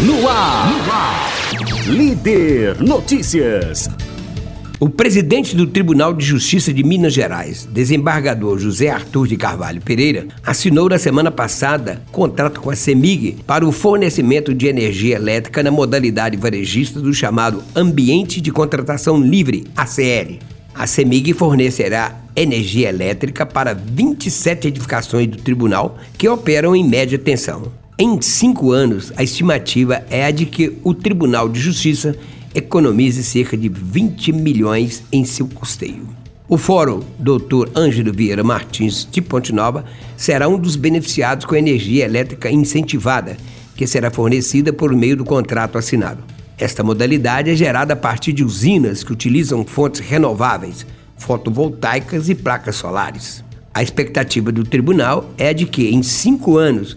No ar. Líder Notícias. O presidente do Tribunal de Justiça de Minas Gerais, desembargador José Arthur de Carvalho Pereira, assinou na semana passada contrato com a CEMIG para o fornecimento de energia elétrica na modalidade varejista do chamado Ambiente de Contratação Livre, ACL. A CEMIG fornecerá energia elétrica para 27 edificações do tribunal que operam em média tensão. Em 5 anos, a estimativa é a de que o Tribunal de Justiça economize cerca de 20 milhões em seu custeio. O Fórum Dr. Ângelo Vieira Martins de Ponte Nova será um dos beneficiados com a energia elétrica incentivada, que será fornecida por meio do contrato assinado. Esta modalidade é gerada a partir de usinas que utilizam fontes renováveis, fotovoltaicas e placas solares. A expectativa do tribunal é a de que, em 5 anos,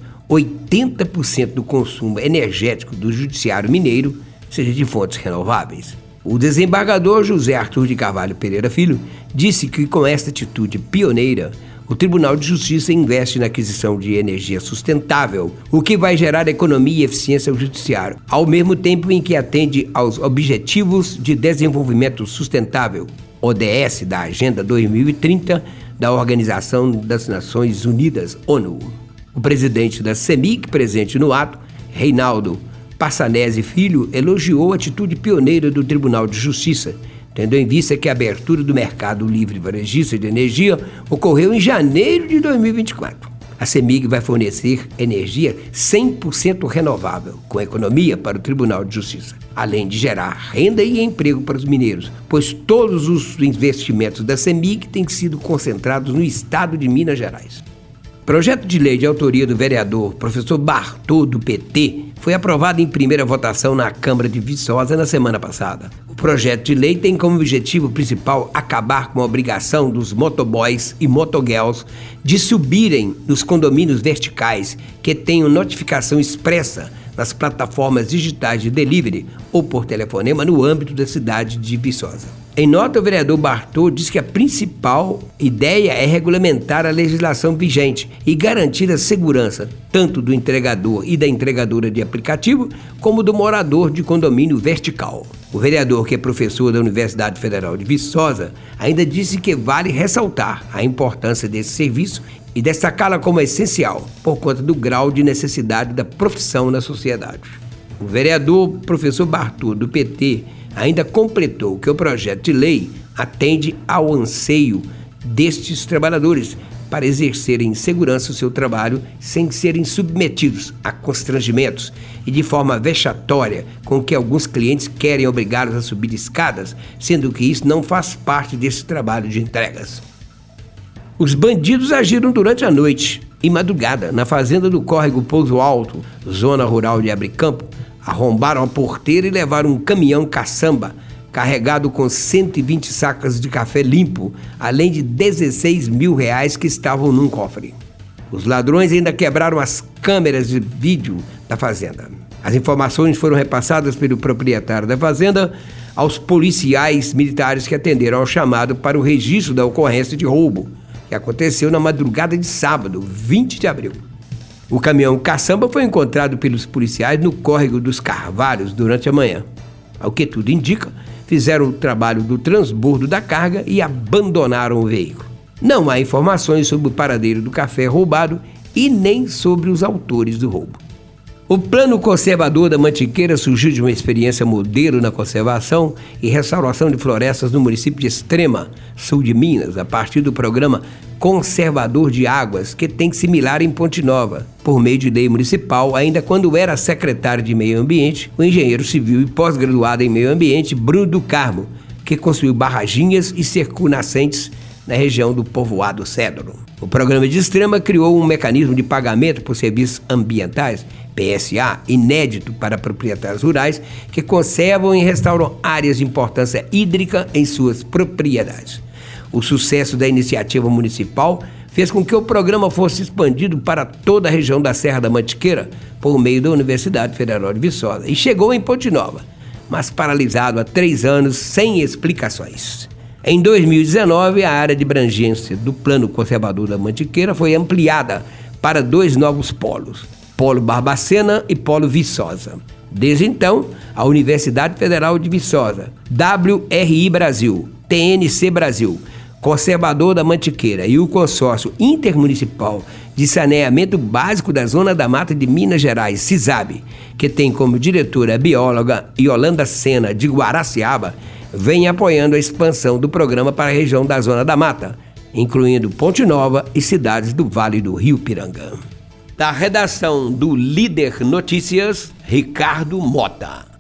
80% do consumo energético do judiciário mineiro seja de fontes renováveis. O desembargador José Arthur de Carvalho Pereira Filho disse que, com esta atitude pioneira, o Tribunal de Justiça investe na aquisição de energia sustentável, o que vai gerar economia e eficiência ao judiciário, ao mesmo tempo em que atende aos Objetivos de Desenvolvimento Sustentável, ODS, da Agenda 2030 da Organização das Nações Unidas, ONU. O presidente da CEMIG, presente no ato, Reinaldo Passanese Filho, elogiou a atitude pioneira do Tribunal de Justiça, tendo em vista que a abertura do mercado livre varejista de energia ocorreu em janeiro de 2024. A CEMIG vai fornecer energia 100% renovável, com economia para o Tribunal de Justiça, além de gerar renda e emprego para os mineiros, pois todos os investimentos da CEMIG têm sido concentrados no estado de Minas Gerais. Projeto de lei de autoria do vereador professor Bartô, do PT, foi aprovado em primeira votação na Câmara de Viçosa na semana passada. O projeto de lei tem como objetivo principal acabar com a obrigação dos motoboys e motogirls de subirem nos condomínios verticais que tenham notificação expressa nas plataformas digitais de delivery ou por telefonema no âmbito da cidade de Viçosa. Em nota, o vereador Bartô diz que a principal ideia é regulamentar a legislação vigente e garantir a segurança tanto do entregador e da entregadora de aplicativo, como do morador de condomínio vertical. O vereador, que é professor da Universidade Federal de Viçosa, ainda disse que vale ressaltar a importância desse serviço e destacá-la como essencial, por conta do grau de necessidade da profissão na sociedade. O vereador professor Bartô, do PT, ainda completou que o projeto de lei atende ao anseio destes trabalhadores para exercerem em segurança o seu trabalho sem serem submetidos a constrangimentos e de forma vexatória com que alguns clientes querem obrigá-los a subir escadas, sendo que isso não faz parte desse trabalho de entregas. Os bandidos agiram durante a noite e madrugada na fazenda do Córrego Pouso Alto, zona rural de Abricampo. Arrombaram a porteira e levaram um caminhão caçamba carregado com 120 sacas de café limpo, além de R$16 mil que estavam num cofre. Os ladrões ainda quebraram as câmeras de vídeo da fazenda. As informações foram repassadas pelo proprietário da fazenda aos policiais militares que atenderam ao chamado para o registro da ocorrência de roubo, que aconteceu na madrugada de sábado, 20 de abril. O caminhão caçamba foi encontrado pelos policiais no Córrego dos Carvalhos durante a manhã. Ao que tudo indica, fizeram o trabalho do transbordo da carga e abandonaram o veículo. Não há informações sobre o paradeiro do café roubado e nem sobre os autores do roubo. O Plano Conservador da Mantiqueira surgiu de uma experiência modelo na conservação e restauração de florestas no município de Extrema, sul de Minas, a partir do programa Conservador de Águas, que tem similar em Ponte Nova. Por meio de lei municipal, ainda quando era secretário de Meio Ambiente, o engenheiro civil e pós-graduado em Meio Ambiente, Bruno do Carmo, que construiu barraginhas e cercou nascentes na região do povoado Cedro. O programa de Extrema criou um mecanismo de pagamento por serviços ambientais, PSA, inédito para proprietários rurais que conservam e restauram áreas de importância hídrica em suas propriedades. O sucesso da iniciativa municipal fez com que o programa fosse expandido para toda a região da Serra da Mantiqueira por meio da Universidade Federal de Viçosa e chegou em Ponte Nova, mas paralisado há 3 anos sem explicações. Em 2019, a área de abrangência do Plano Conservador da Mantiqueira foi ampliada para 2 novos polos, Polo Barbacena e Polo Viçosa. Desde então, a Universidade Federal de Viçosa, WRI Brasil, TNC Brasil, Conservador da Mantiqueira e o Consórcio Intermunicipal de Saneamento Básico da Zona da Mata de Minas Gerais, CISAB, que tem como diretora a bióloga Yolanda Sena de Guaraciaba, vem apoiando a expansão do programa para a região da Zona da Mata, incluindo Ponte Nova e cidades do Vale do Rio Piranga. Da redação do Líder Notícias, Ricardo Mota.